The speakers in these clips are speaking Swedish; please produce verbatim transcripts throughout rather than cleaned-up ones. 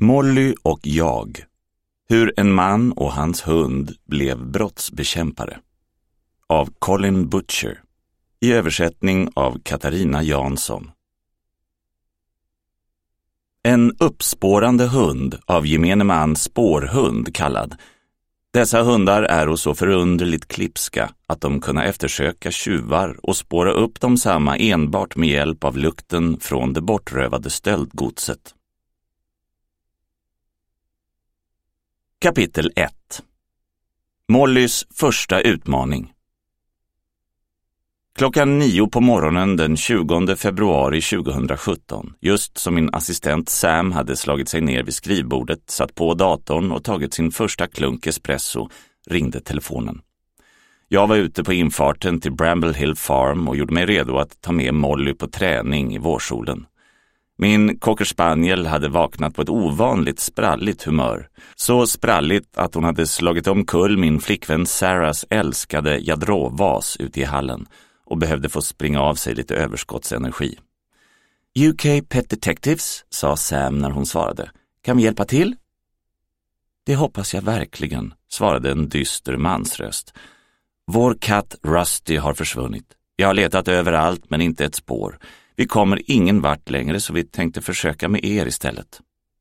Molly och jag. Hur en man och hans hund blev brottsbekämpare. Av Colin Butcher. I översättning av Katarina Jansson. En uppspårande hund, av gemene man spårhund kallad. Dessa hundar är så förunderligt klipska att de kunna eftersöka tjuvar och spåra upp dem samma enbart med hjälp av lukten från det bortrövade stöldgodset. Kapitel ett. Mollys första utmaning. Klockan nio på morgonen den tjugonde februari tjugohundrasjutton, just som min assistent Sam hade slagit sig ner vid skrivbordet, satt på datorn och tagit sin första klunk espresso, ringde telefonen. Jag var ute på infarten till Bramble Hill Farm och gjorde mig redo att ta med Molly på träning i vårsolen. Min cocker spaniel hade vaknat på ett ovanligt spralligt humör. Så spralligt att hon hade slagit omkull min flickvän Sarahs älskade jadrovas ute i hallen och behövde få springa av sig lite överskottsenergi. U K Pet Detectives, sa Sam när hon svarade. Kan vi hjälpa till? Det hoppas jag verkligen, svarade en dyster mansröst. Vår katt Rusty har försvunnit. Jag har letat överallt men inte ett spår. Vi kommer ingen vart längre så vi tänkte försöka med er istället.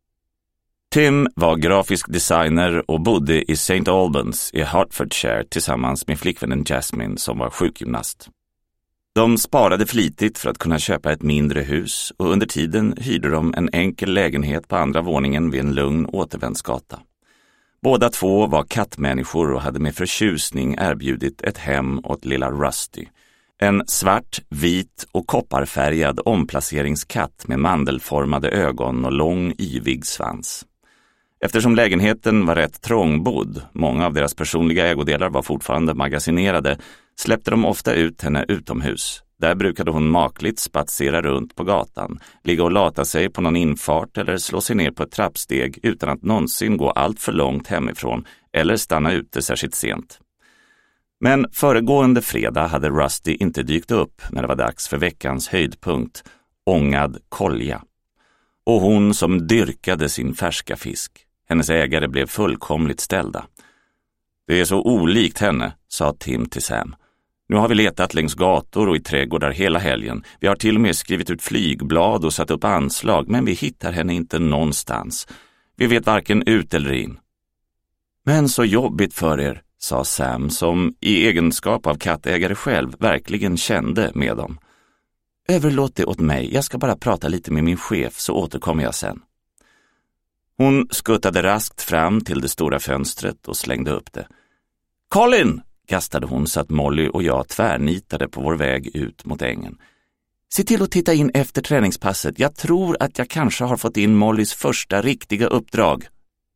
Tim var grafisk designer och bodde i Saint Albans i Hertfordshire tillsammans med flickvännen Jasmine som var sjukgymnast. De sparade flitigt för att kunna köpa ett mindre hus och under tiden hyrde de en enkel lägenhet på andra våningen vid en lugn återvändsgata. Båda två var kattmänniskor och hade med förtjusning erbjudit ett hem åt lilla Rusty. En svart, vit och kopparfärgad omplaceringskatt med mandelformade ögon och lång, yvig svans. Eftersom lägenheten var rätt trångbodd, många av deras personliga ägodelar var fortfarande magasinerade, släppte de ofta ut henne utomhus. Där brukade hon makligt spatsera runt på gatan, ligga och lata sig på någon infart eller slå sig ner på ett trappsteg utan att någonsin gå allt för långt hemifrån eller stanna ute särskilt sent. Men föregående fredag hade Rusty inte dykt upp när det var dags för veckans höjdpunkt, ångad kolja. Och hon som dyrkade sin färska fisk. Hennes ägare blev fullkomligt ställda. Det är så olikt henne, sa Tim till Sam. Nu har vi letat längs gator och i trädgårdar hela helgen. Vi har till och med skrivit ut flygblad och satt upp anslag, men vi hittar henne inte någonstans. Vi vet varken ut eller in. Men så jobbigt för er, sa Sam som i egenskap av kattägare själv verkligen kände med dem. Överlåt det åt mig, jag ska bara prata lite med min chef så återkommer jag sen. Hon skuttade raskt fram till det stora fönstret och slängde upp det. Colin, kastade hon så att Molly och jag tvärnitade på vår väg ut mot ängen. Se till att titta in efter träningspasset, jag tror att jag kanske har fått in Mollys första riktiga uppdrag.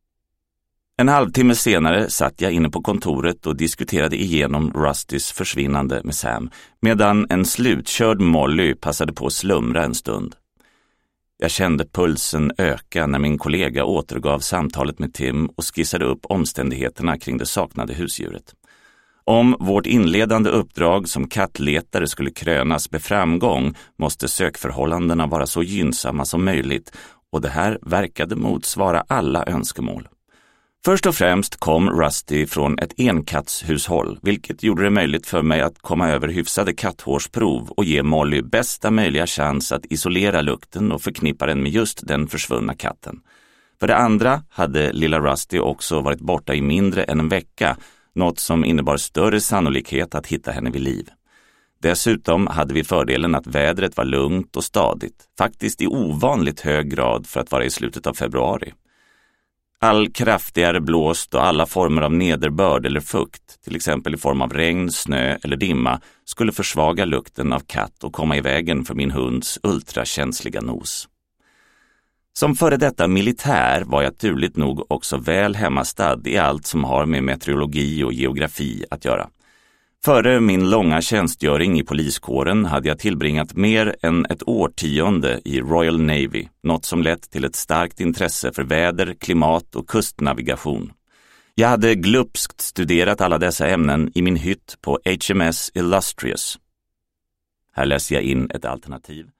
En halvtimme senare satt jag inne på kontoret och diskuterade igenom Rustys försvinnande med Sam, medan en slutkörd Molly passade på att slumra en stund. Jag kände pulsen öka när min kollega återgav samtalet med Tim och skissade upp omständigheterna kring det saknade husdjuret. Om vårt inledande uppdrag som kattletare skulle krönas med framgång måste sökförhållandena vara så gynnsamma som möjligt och det här verkade motsvara alla önskemål. Först och främst kom Rusty från ett enkattshushåll, vilket gjorde det möjligt för mig att komma över hyfsade katthårsprov och ge Molly bästa möjliga chans att isolera lukten och förknippa den med just den försvunna katten. För det andra hade lilla Rusty också varit borta i mindre än en vecka, något som innebar större sannolikhet att hitta henne vid liv. Dessutom hade vi fördelen att vädret var lugnt och stadigt, faktiskt i ovanligt hög grad för att vara i slutet av februari. All kraftigare blåst och alla former av nederbörd eller fukt, till exempel i form av regn, snö eller dimma, skulle försvaga lukten av katt och komma i vägen för min hunds ultrakänsliga nos. Som före detta militär var jag turligt nog också väl hemmastad i allt som har med meteorologi och geografi att göra. Före min långa tjänstgöring i poliskåren hade jag tillbringat mer än ett årtionde i Royal Navy, något som lett till ett starkt intresse för väder, klimat och kustnavigation. Jag hade glupskt studerat alla dessa ämnen i min hytt på H M S Illustrious. Här läser jag in ett alternativ.